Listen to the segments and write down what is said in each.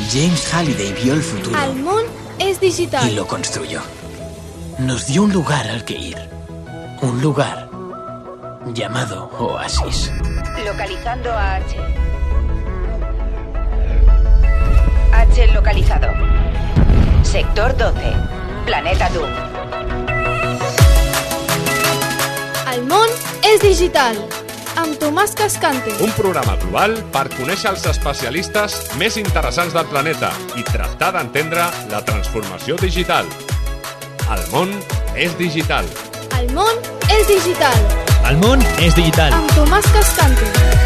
James Halliday vio el futuro. El món es digital. Y lo construyó. Nos dio un lugar al que ir. Un lugar llamado Oasis. Localizando a H. H localizado. Sector 12. Planeta Doom. El món és digital. Amb Tomàs Cascante. Un programa global per conèixer els especialistes més interessants del planeta i tractar d'entendre la transformació digital. El món és digital. El món és digital. El món és digital. Amb Tomàs Cascante.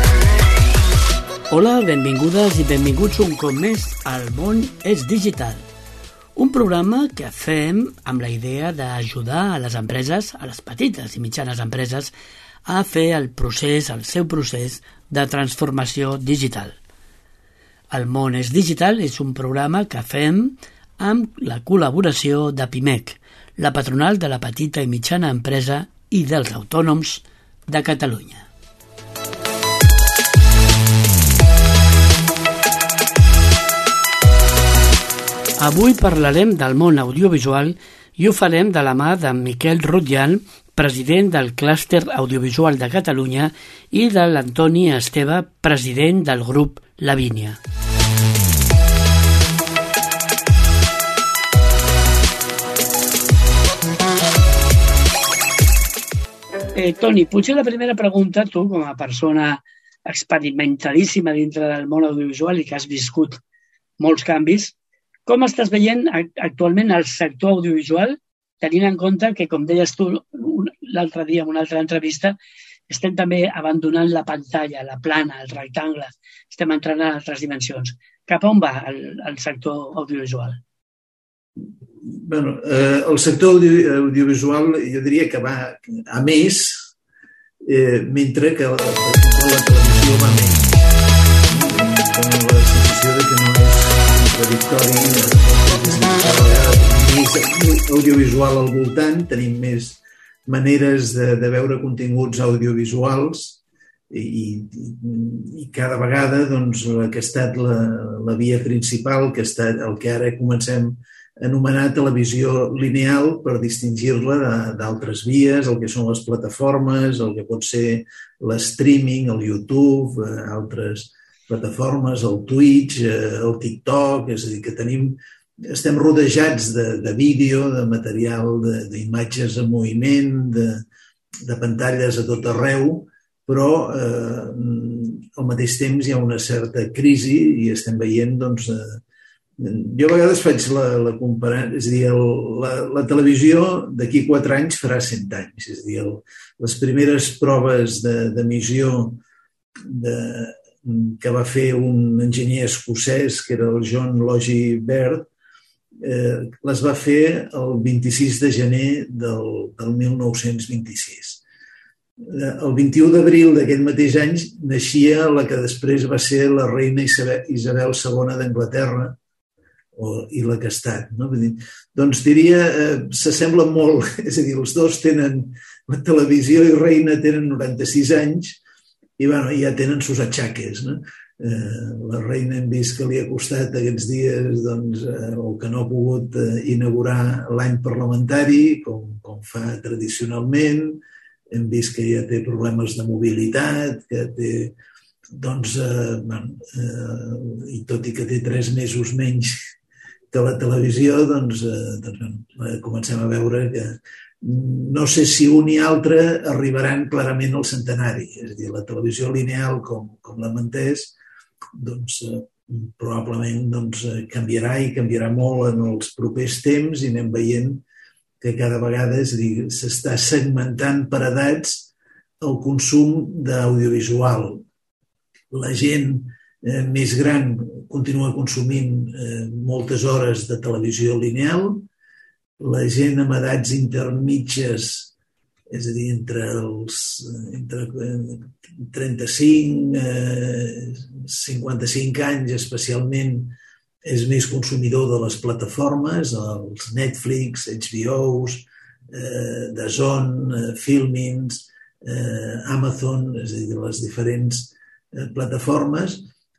Hola, benvingudes i benvinguts un cop més al món és digital. Un programa que fem amb la idea d'ajudar a les empreses, a les petites i mitjanes empreses, a fer el seu procés de transformació digital. El món és digital és un programa que fem amb la col·laboració de PIMEC, la patronal de la petita i mitjana empresa i dels autònoms de Catalunya. Avui parlarem del món audiovisual i ho farem de la mà d'en Miquel Rotllán, president del Clúster Audiovisual de Catalunya, i de l'Antoni Esteve, president del grup Lavínia. Toni, potser la primera pregunta, tu com a persona experimentadíssima dintre del món audiovisual i que has viscut molts canvis, com estàs veient actualment el sector audiovisual, tenint en compte que, com deies tu l'altre dia en una altra entrevista, estem també abandonant la pantalla, la plana, el rectangle, estem entrant en altres dimensions. Cap a on va el sector audiovisual? Bueno, el sector audiovisual jo diria que va a més, mentre que la televisió va a més. Tenim la sensació de que no és contradictori, més audiovisual al voltant, tenim més maneres de veure continguts audiovisuals i cada vegada doncs, que ha estat la via principal, que ha estat el que ara comencem a anomenar televisió lineal per distingir-la d'altres vies, el que són les plataformes, el que pot ser l'streaming, el YouTube, altres plataformes, el Twitch, el TikTok, és a dir, que estem rodejats de vídeo, de material, d'imatges en moviment, de pantalles a tot arreu, però al mateix temps hi ha una certa crisi i estem veient, doncs, jo a vegades faig la comparació, és a dir, la televisió d'aquí 4 anys farà 100 anys, és a dir, les primeres proves d'emissió que va fer un enginyer escocès, que era el John Logie Baird, les va fer el 26 de gener del 1926. El 21 d'abril d'aquell mateix any naixia la que després va ser la reina Isabel II d'Anglaterra, i la que ha estat. No? Doncs diria, s'assemblen molt, és a dir, els dos tenen, la televisió i reina tenen 96 anys, i bueno, ja tenen sus atxaques. No? La reina hem vist que li ha costat aquests dies doncs, o que no ha pogut inaugurar l'any parlamentari com fa tradicionalment. Hem vist que ja té problemes de mobilitat, que té, doncs, i tot i que té 3 mesos menys que la televisió, doncs comencem a veure que no sé si un i altre arribaran clarament al centenari. És a dir, la televisió lineal, com l'hem entès, doncs, probablement canviarà i canviarà molt en els propers temps i anem veient que cada vegada s'està segmentant per edats el consum d'audiovisual. La gent més gran continua consumint moltes hores de televisió lineal, la gent amb edats intermitges, és a dir, entre 35 i 55 anys especialment, és més consumidor de les plataformes, els Netflix, HBOs, DAZN, Filmins, Amazon, és a dir, les diferents plataformes,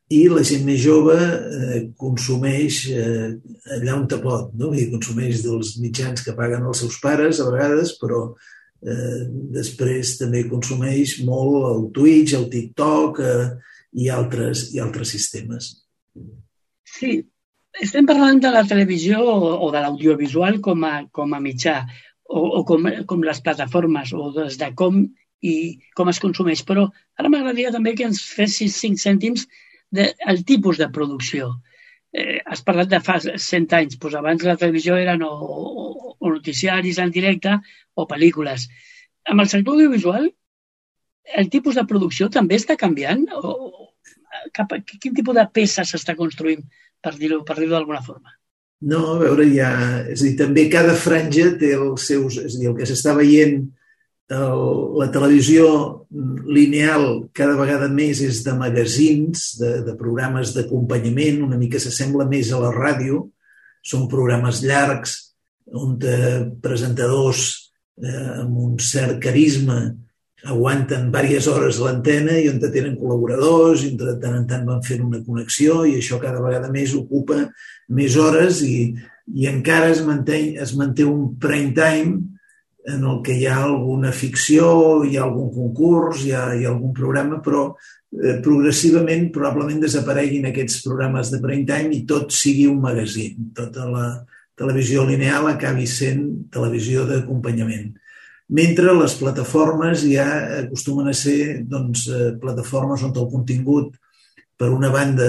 i la gent més jove consumeix allà on te pot, no? I consumeix dels mitjans que paguen els seus pares a vegades, però després també consumeix molt el Twitch, el TikTok i altres sistemes. Sí, estem parlant de la televisió o de l'audiovisual com a mitjà o com les plataformes o des de com es consumeix, però ara m'agradaria també que ens fessis 5 cèntims del tipus de producció. Has parlat de fa 100 anys, doncs abans la televisió eren o noticiaris en directe o pel·lícules. Amb el sector audiovisual, el tipus de producció també està canviant? Quin tipus de peça s'està construint, per dir-ho d'alguna forma? No, a veure, és a dir, també cada franja té els seus... És a dir, el que s'està veient la televisió lineal cada vegada més és de magazins, de programes d'acompanyament, una mica s'assembla més a la ràdio. Són programes llargs on presentadors amb un cert carisma aguanten diverses hores l'antena i on tenen col·laboradors i de tant en tant van fent una connexió i això cada vegada més ocupa més hores i encara es manté un prime time en el que hi ha alguna ficció, hi ha algun concurs, hi ha algun programa, però progressivament probablement desapareguin aquests programes de prime time i tot sigui un magazín. Tota la televisió lineal acabi sent televisió d'acompanyament. Mentre les plataformes ja acostumen a ser plataformes on el contingut, per una banda,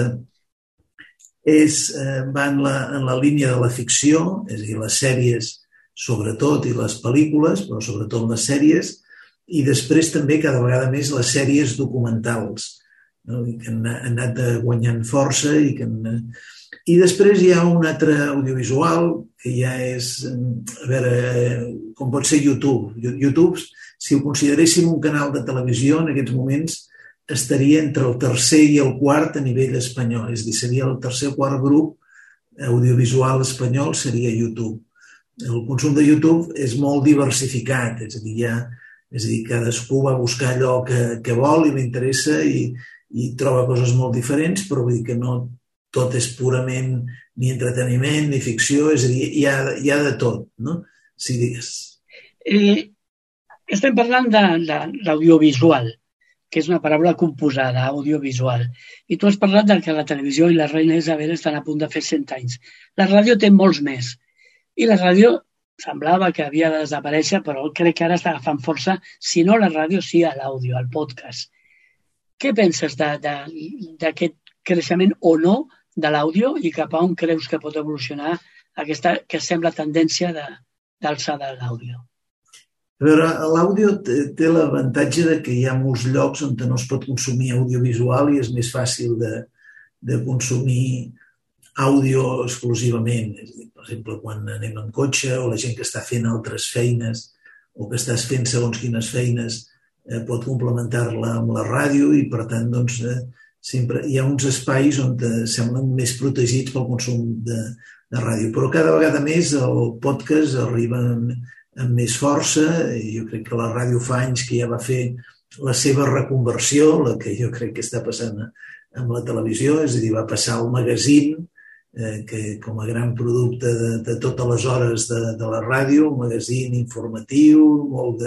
va en la línia de la ficció, és a dir, les sèries sobretot i les pel·lícules, però sobretot les sèries, i després també cada vegada més les sèries documentals, no? Que han anat guanyant força i després hi ha un altre audiovisual que ja és, a veure, com pot ser YouTube. YouTube, si ho consideréssim un canal de televisió, en aquests moments estaria entre el tercer i el quart a nivell espanyol, és a dir, seria el tercer o quart grup audiovisual espanyol seria YouTube. El consum de YouTube és molt diversificat, és a dir, cadascú va buscar allò que vol i li interessa i troba coses molt diferents, però vull dir que no tot és purament ni entreteniment ni ficció, és a dir, hi ha de tot, no? Si digues. Estem parlant de l'audiovisual, que és una paraula composada, audiovisual. I tu has parlat que la televisió i les reines estan a punt de fer 100 anys. La ràdio té molts més. I la ràdio semblava que havia de desaparèixer, però crec que ara està agafant força, si no la ràdio, sí a l'àudio, al podcast. Què penses d'aquest creixement o no de l'àudio i cap a on creus que pot evolucionar aquesta que sembla tendència d'alçada de l'àudio? A veure, l'àudio té l'avantatge de que hi ha molts llocs on no es pot consumir audiovisual i és més fàcil de consumir àudio exclusivament. És a dir, per exemple, quan anem en cotxe o la gent que està fent altres feines o que estàs fent segons quines feines pot complementar-la amb la ràdio i, per tant, sempre hi ha uns espais on semblen més protegits pel consum de ràdio. Però cada vegada més el podcast arriba amb més força i jo crec que la ràdio fa anys que ja va fer la seva reconversió, la que jo crec que està passant amb la televisió, és a dir, va passar al magazín que com a gran producte de totes les hores de la ràdio, un magazín informatiu, molt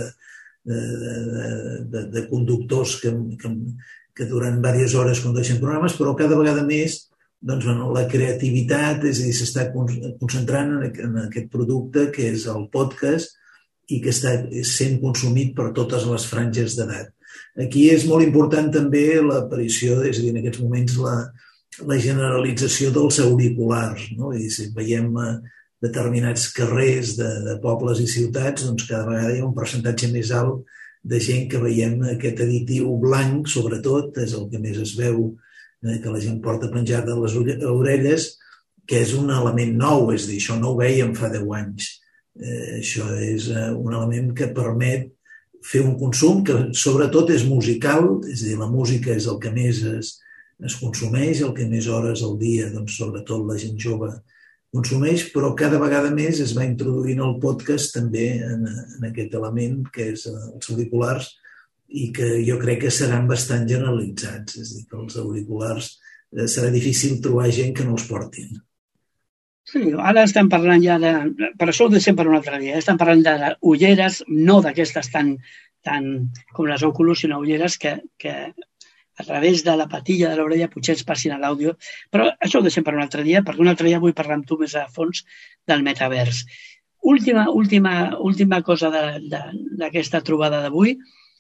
de conductors que durant diverses hores condueixen programes, però cada vegada més la creativitat, és a dir, s'està concentrant en aquest producte que és el podcast i que està sent consumit per totes les franges d'edat. Aquí és molt important també l'aparició, és a dir, en aquests moments la generalització dels auriculars, no? I si veiem determinats carrers de pobles i ciutats, doncs cada vegada hi ha un percentatge més alt de gent que veiem aquest additiu blanc, sobretot, és el que més es veu, que la gent porta penjat a les orelles, que és un element nou, és a dir, això no ho vèiem fa 10 anys. Això és un element que permet fer un consum que sobretot és musical, és a dir, la música és el que més es consumeix, el que més hores al dia, doncs, sobretot la gent jove consumeix, però cada vegada més es va introduint el podcast també en aquest element que és els auriculars i que jo crec que seran bastant generalitzats. És a dir, que els auriculars serà difícil trobar gent que no els portin. Sí, ara estem parlant ja de... Per això ho deixem per un altre dia. Estem parlant d'ulleres, no d'aquestes tan com les Oculus, sinó ulleres que a través de la patilla de l'orella potser ens passin a l'àudio. Però això ho deixem per un altre dia, perquè un altre dia vull parlar amb tu més a fons del metavers. Última cosa d'aquesta trobada d'avui.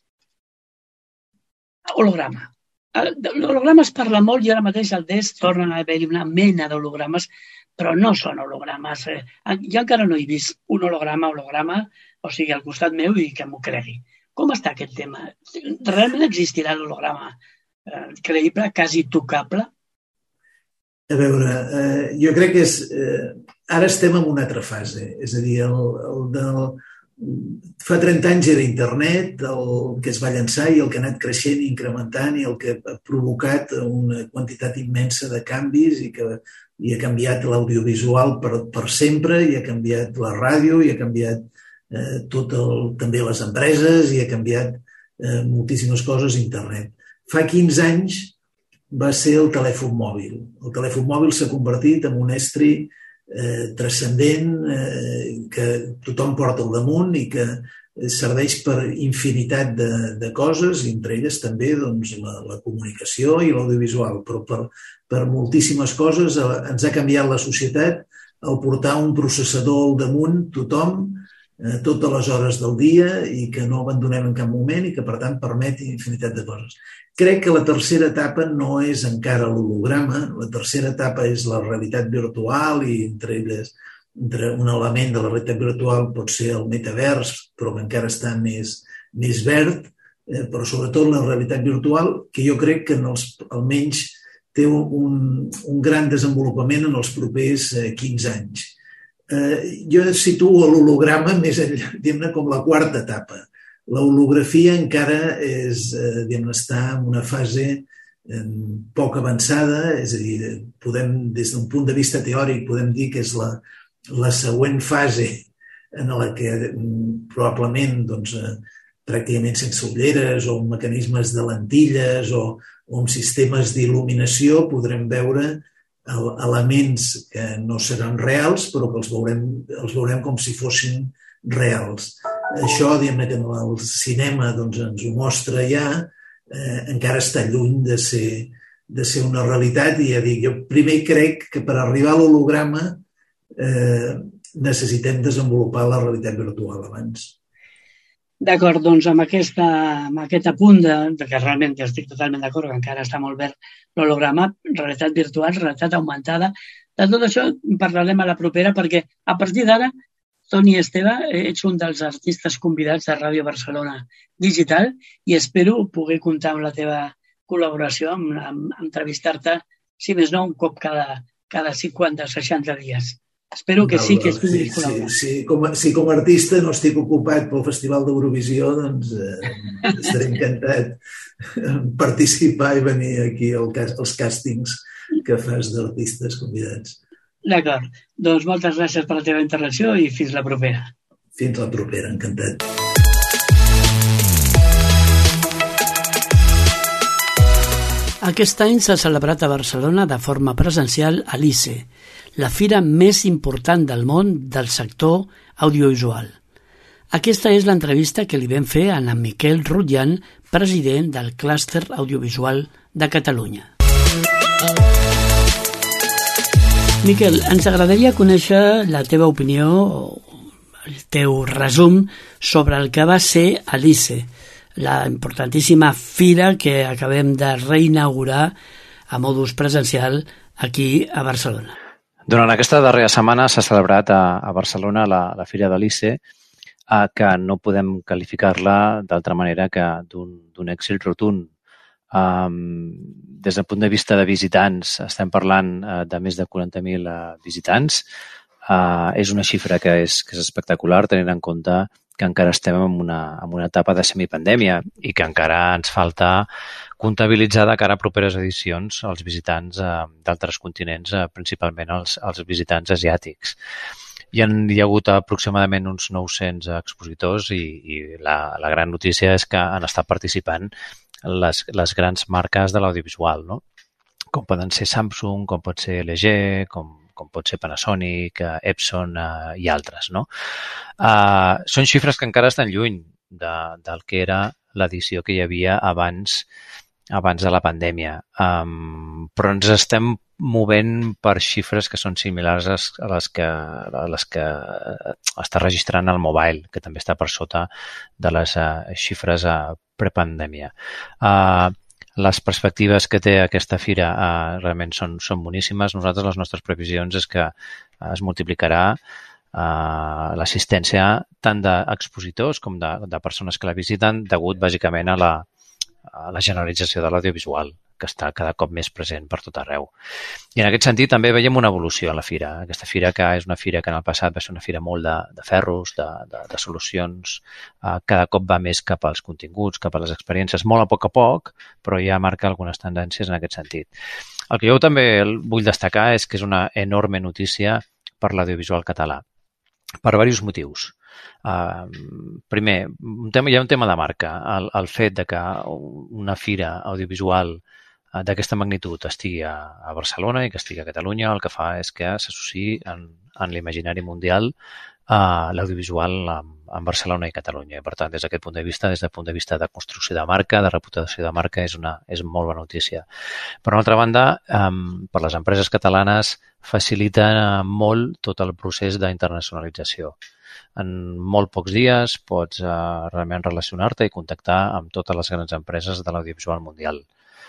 Holograma. L'holograma es parla molt i ara mateix al DES tornen a haver-hi una mena d'hologrames, però no són hologrames. Jo encara no he vist un holograma, o sigui, al costat meu i que m'ho cregui. Com està aquest tema? Realment existirà l'holograma creïble, quasi tocable? A veure, jo crec que ara estem en una altra fase. És a dir, fa 30 anys era internet, el que es va llançar i el que ha anat creixent i incrementant i el que ha provocat una quantitat immensa de canvis i que ha canviat l'audiovisual per sempre, i ha canviat la ràdio, i ha canviat també les empreses, i ha canviat moltíssimes coses internet. Fa 15 anys va ser el telèfon mòbil. El telèfon mòbil s'ha convertit en un estri transcendent que tothom porta al damunt i que serveix per infinitat de coses, i entre elles també la comunicació i l'audiovisual, però per moltíssimes coses ens ha canviat la societat al portar un processador al damunt tothom, totes les hores del dia, i que no abandonem en cap moment i que, per tant, permet infinitat de coses. Crec que la tercera etapa no és encara l'holograma, la tercera etapa és la realitat virtual, i entre elles un element de la realitat virtual pot ser el metavers, però que encara està més verd, però sobretot la realitat virtual, que jo crec que almenys té un gran desenvolupament en els propers 15 anys. Jo situo l'holograma més enllà, diguem-ne, com la quarta etapa. La holografia encara està en una fase poc avançada, és a dir, des d'un punt de vista teòric podem dir que és la següent fase en la que probablement pràcticament sense ulleres o amb mecanismes de lentilles o amb sistemes d'il·luminació podrem veure elements que no seran reals, però que els veurem com si fossin reals. Això, diguem-ne, que el cinema ens ho mostra ja, encara està lluny de ser una realitat, i ja dic, jo primer crec que per arribar a l'holograma necessitem desenvolupar la realitat virtual abans. D'acord, doncs amb aquest apunt que realment estic totalment d'acord, que encara està molt verd l'holograma, realitat virtual, realitat augmentada, de tot això parlarem a la propera, perquè a partir d'ara, Toni i Esteve, ets un dels artistes convidats de Ràdio Barcelona Digital i espero poder comptar amb la teva col·laboració, amb entrevistar-te, si més no, un cop cada 50-60 dies. Espero que sí que estiguis col·laborant. Si com a artista no estic ocupat pel Festival d'Eurovisió, doncs estaré encantat de participar i venir aquí als càstings que fas d'artistes convidats. D'acord. Doncs moltes gràcies per la teva intervenció i fins la propera. Fins la propera, encantat. Aquest any s'ha celebrat a Barcelona de forma presencial a l'ICE, la fira més important del món del sector audiovisual. Aquesta és l'entrevista que li vam fer a en Miquel Rutjan, president del Clúster Audiovisual de Catalunya. Miquel, ens agradaria conèixer la teva opinió, el teu resum sobre el que va ser a l'ICE, la importantíssima fira que acabem de reinaugurar a modus presencial aquí a Barcelona. Durant aquesta darrera setmana s'ha celebrat a Barcelona la fira de l'ICE, que no podem qualificar-la d'altra manera que d'un èxit rotund. Des del punt de vista de visitants, estem parlant de més de 40.000 visitants. És una xifra que és espectacular, tenint en compte que encara estem en una etapa de semipandèmia i que encara ens falta comptabilitzar de cara a properes edicions els visitants d'altres continents, principalment els visitants asiàtics. Hi ha hagut aproximadament uns 900 expositors i la gran notícia és que han estat participant les grans marques de l'audiovisual, no? com poden ser Samsung, com pot ser LG, com pot ser Panasonic, Epson i altres, no? Són xifres que encara estan lluny del que era l'edició que hi havia abans de la pandèmia. Però ens estem movent per xifres que són similars a les que està registrant el mobile, que també està per sota de les xifres prepandèmia. Les perspectives que té aquesta fira realment són boníssimes. Nosaltres, les nostres previsions és que es multiplicarà l'assistència tant d'expositors com de persones que la visiten degut bàsicament a la generalització de l'audiovisual, que està cada cop més present per tot arreu. I en aquest sentit també veiem una evolució a la fira. Aquesta fira que és una fira que en el passat va ser una fira molt de ferros, de solucions, cada cop va més cap als continguts, cap a les experiències, molt a poc, però ja marca algunes tendències en aquest sentit. El que jo també vull destacar és que és una enorme notícia per l'audiovisual català, per diversos motius. Primer, hi ha un tema de marca. El fet de que una fira audiovisual d'aquesta magnitud estigui a Barcelona i que estigui a Catalunya, el que fa és que s'associï en l'imaginari mundial l'audiovisual en Barcelona i Catalunya. Per tant, des d'aquest punt de vista, des del punt de vista de construcció de marca, de reputació de marca, és molt bona notícia. Per una altra banda, per les empreses catalanes facilita molt tot el procés d'internacionalització. En molt pocs dies pots realment relacionar-te i contactar amb totes les grans empreses de l'audiovisual mundial.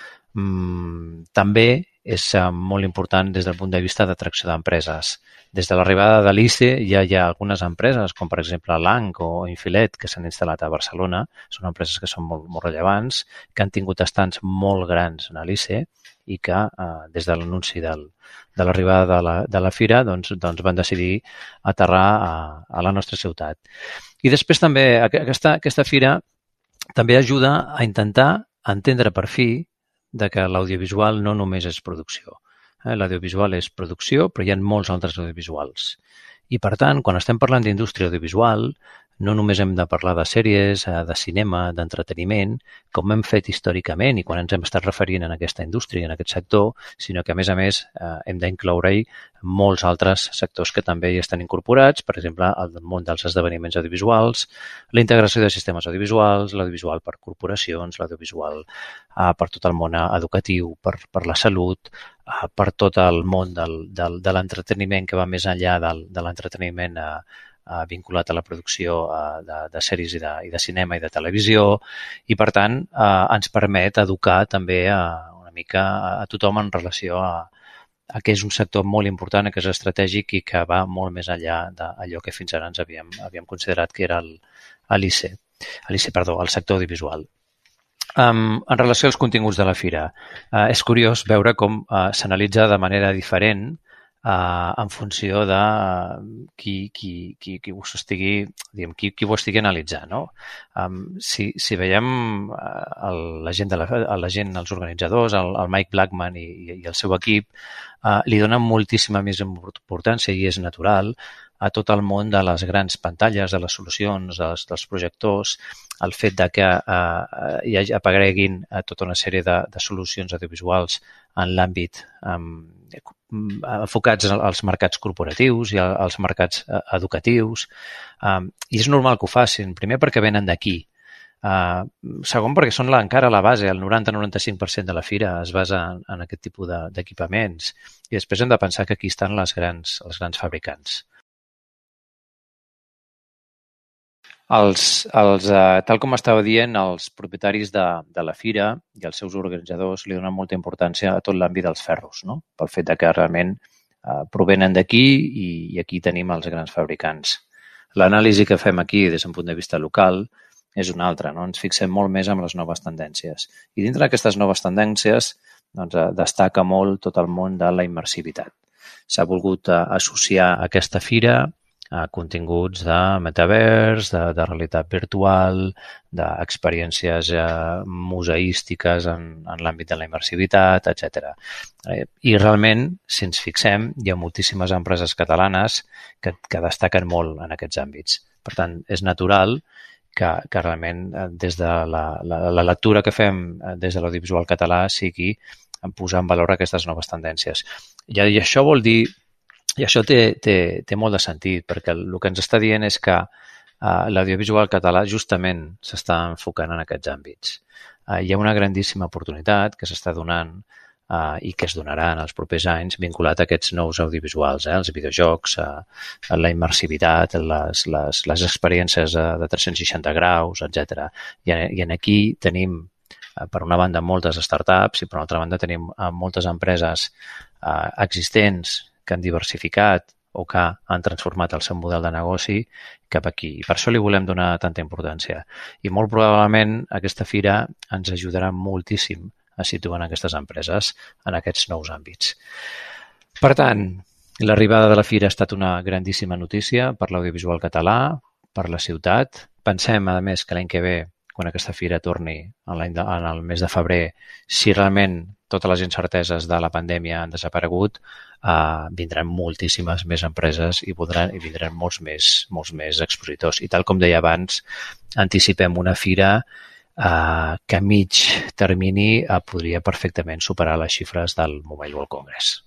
També és molt important des del punt de vista d'atracció d'empreses. Des de l'arribada de l'ICE ja hi ha algunes empreses, com per exemple Lang o Infilet, que s'han instal·lat a Barcelona. Són empreses que són molt rellevants, que han tingut estants molt grans a l'ICE i que des de l'anunci de l'arribada de la fira doncs van decidir aterrar a la nostra ciutat. I després també aquesta fira també ajuda a intentar entendre per fi que l'audiovisual no només és producció. L'audiovisual és producció, però hi ha molts altres audiovisuals. I, per tant, quan estem parlant d'indústria audiovisual, no només hem de parlar de sèries, de cinema, d'entreteniment, com hem fet històricament i quan ens hem estat referint en aquesta indústria, en aquest sector, sinó que, a més, hem d'incloure-hi molts altres sectors que també hi estan incorporats, per exemple, el món dels esdeveniments audiovisuals, la integració de sistemes audiovisuals, l'audiovisual per corporacions, l'audiovisual per tot el món educatiu, per la salut, per tot el món de l'entreteniment que va més enllà de l'entreteniment vinculat a la producció de sèries i de cinema i de televisió i, per tant, ens permet educar també una mica a tothom en relació a que és un sector molt important, que és estratègic i que va molt més enllà d'allò que fins ara ens havíem considerat que era el sector audiovisual. En relació als continguts de la fira, és curiós veure com s'analitza de manera diferent en funció de qui ho estigui analitzant. No? Si veiem la gent, els organitzadors, el Mike Blackman i el seu equip, li donen moltíssima més importància i és natural a tot el món de les grans pantalles, de les solucions, dels projectors, el fet de que hi apareguin tota una sèrie de solucions audiovisuals en l'àmbit enfocats als mercats corporatius i als mercats educatius. I és normal que ho facin, primer perquè venen d'aquí. Segon, perquè són encara la base, el 90-95% de la fira es basa en aquest tipus d'equipaments. I després hem de pensar que aquí estan els grans fabricants. Tal com estava dient, els propietaris de la fira i els seus organitzadors li donen molta importància a tot l'àmbit dels ferros, no? Pel fet que realment provenen d'aquí i aquí tenim els grans fabricants. L'anàlisi que fem aquí des d'un punt de vista local és una altra, no? Ens fixem molt més en les noves tendències. I dintre d'aquestes noves tendències destaca molt tot el món de la immersivitat. S'ha volgut associar aquesta fira a continguts de metavers, de realitat virtual, d'experiències museístiques en l'àmbit de la immersivitat, etc. I realment, si ens fixem, hi ha moltíssimes empreses catalanes que destaquen molt en aquests àmbits. Per tant, és natural que realment des de la lectura que fem des de l'audiovisual català sigui posar en valor aquestes noves tendències. I això vol dir, i això té molt de sentit, perquè el que ens està dient és que l'audiovisual català justament s'està enfocant en aquests àmbits. Hi ha una grandíssima oportunitat que s'està donant i que es donarà en els propers anys vinculat a aquests nous audiovisuals, els videojocs, la immersivitat, les experiències de 360 graus, etc. I aquí tenim, per una banda, moltes startups i per una altra banda tenim moltes empreses existents que han diversificat o que han transformat el seu model de negoci cap aquí. I per això li volem donar tanta importància. I molt probablement aquesta fira ens ajudarà moltíssim a situar aquestes empreses en aquests nous àmbits. Per tant, l'arribada de la fira ha estat una grandíssima notícia per l'audiovisual català, per la ciutat. Pensem, a més, que l'any que ve, quan aquesta fira torni en el mes de febrer, si realment totes les incerteses de la pandèmia han desaparegut, vindran moltíssimes més empreses i vindran molts més expositors. I tal com deia abans, anticipem una fira que a mig termini podria perfectament superar les xifres del Mobile World Congress.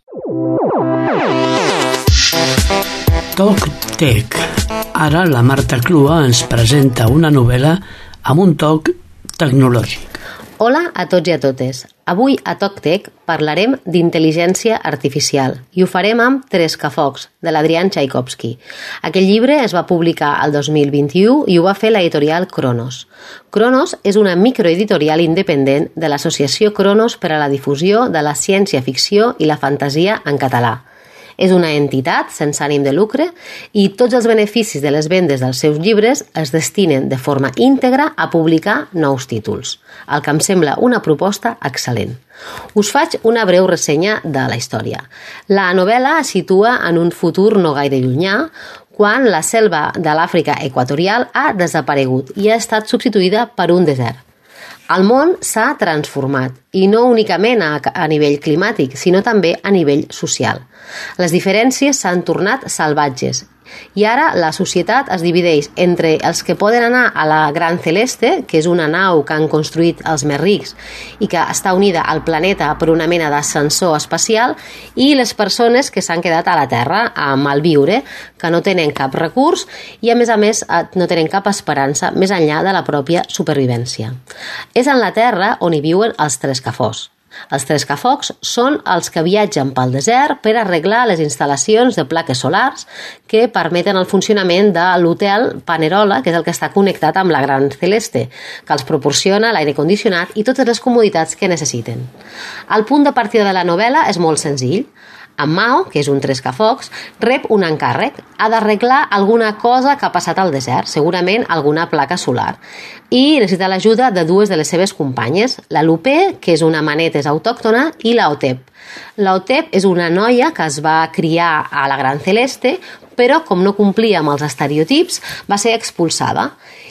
TalkTech. Ara la Marta Clua ens presenta una novel·la amb un toc tecnològic. Hola a tots i a totes. Avui a TalkTech parlarem d'intel·ligència artificial i ho farem amb Trescafocs, de l'Adrian Tchaikovsky. Aquest llibre es va publicar el 2021 i ho va fer l'editorial Cronos. Cronos és una microeditorial independent de l'Associació Cronos per a la difusió de la ciència-ficció i la fantasia en català. És una entitat sense ànim de lucre i tots els beneficis de les vendes dels seus llibres es destinen de forma íntegra a publicar nous títols, el que em sembla una proposta excel·lent. Us faig una breu ressenya de la història. La novel·la es situa en un futur no gaire llunyà, quan la selva de l'Àfrica equatorial ha desaparegut i ha estat substituïda per un desert. El món s'ha transformat, i no únicament a nivell climàtic, sinó també a nivell social. Les diferències s'han tornat salvatges i ara la societat es divideix entre els que poden anar a la Gran Celeste, que és una nau que han construït els més rics i que està unida al planeta per una mena d'ascensor espacial, i les persones que s'han quedat a la Terra a malviure, que no tenen cap recurs i a més no tenen cap esperança més enllà de la pròpia supervivència. És en la Terra on hi viuen els Trescafocs. Els Trescafocs són els que viatgen pel desert per arreglar les instal·lacions de plaques solars que permeten el funcionament de l'hotel Panerola, que és el que està connectat amb la Gran Celeste, que els proporciona l'aire condicionat i totes les comoditats que necessiten. El punt de partida de la novel·la és molt senzill. En Mao, que és un Trescafocs, rep un encàrrec. Ha d'arreglar alguna cosa que ha passat al desert, segurament alguna placa solar. I necessita l'ajuda de dues de les seves companyes, la Lupe, que és una manetes autòctona, i la Otep. La Otep és una noia que es va criar a la Gran Celeste, però com no complia amb els estereotips, va ser expulsada.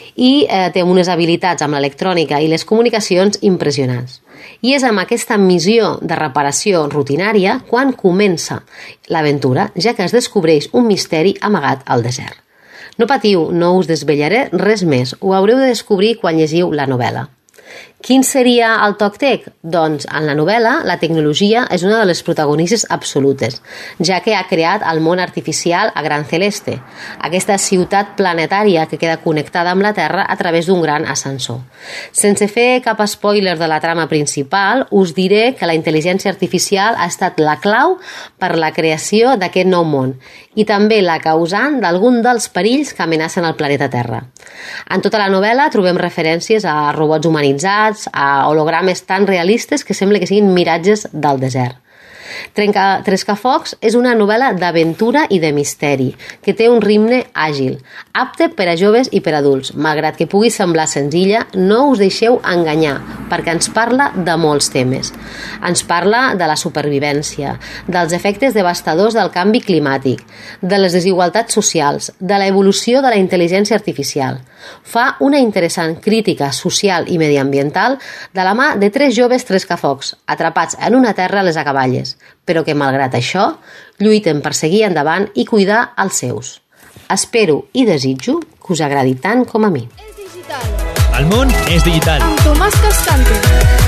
I té unes habilitats amb l'electrònica i les comunicacions impressionants. I és amb aquesta missió de reparació rutinària quan comença l'aventura, ja que es descobreix un misteri amagat al desert. No patiu, no us desvetllaré res més, ho haureu de descobrir quan llegiu la novel·la. Quin seria el TalkTech? Doncs en la novel·la la tecnologia és una de les protagonistes absolutes, ja que ha creat el món artificial a Gran Celeste, aquesta ciutat planetària que queda connectada amb la Terra a través d'un gran ascensor. Sense fer cap spoiler de la trama principal, us diré que la intel·ligència artificial ha estat la clau per la creació d'aquest nou món i també la causant d'algun dels perills que amenacen el planeta Terra. En tota la novel·la trobem referències a robots humanitzats, a hologrames tan realistes que sembla que siguin miratges del desert. Trescafocs és una novel·la d'aventura i de misteri, que té un ritme àgil, apte per a joves i per a adults. Malgrat que pugui semblar senzilla, no us deixeu enganyar, perquè ens parla de molts temes. Ens parla de la supervivència, dels efectes devastadors del canvi climàtic, de les desigualtats socials, de l'evolució de la intel·ligència artificial. Fa una interessant crítica social i mediambiental de la mà de 3 joves Trescafocs, atrapats en una terra a les acaballes, però que, malgrat això, lluiten per seguir endavant i cuidar els seus. Espero i desitjo que us agradi tant com a mi. És digital. El món és digital. Amb Tomàs Cascante.